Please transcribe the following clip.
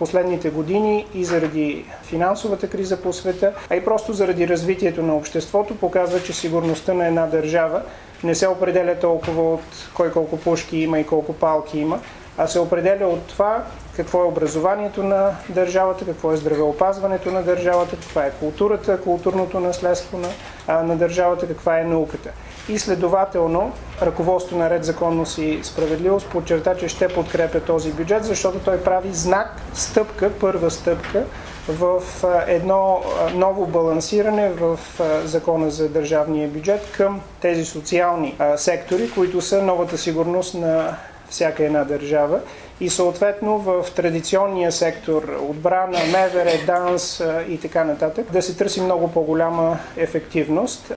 последните години и заради финансовата криза по света, а и просто заради развитието на обществото, показва, че сигурността на една държава не се определя толкова от кой колко пушки има и колко палки има, а се определя от това какво е образованието на държавата, какво е здравеопазването на държавата, каква е културата, културното наследство на държавата, каква е науката. И следователно, ръководството на Ред, законност и справедливост подчерта, че ще подкрепя този бюджет, защото той прави знак, стъпка, първа стъпка в едно ново балансиране в закона за държавния бюджет към тези социални сектори, които са новата сигурност на всяка една държава. И съответно в традиционния сектор отбрана, МВР, ДАНС и така нататък да се търси много по-голяма ефективност.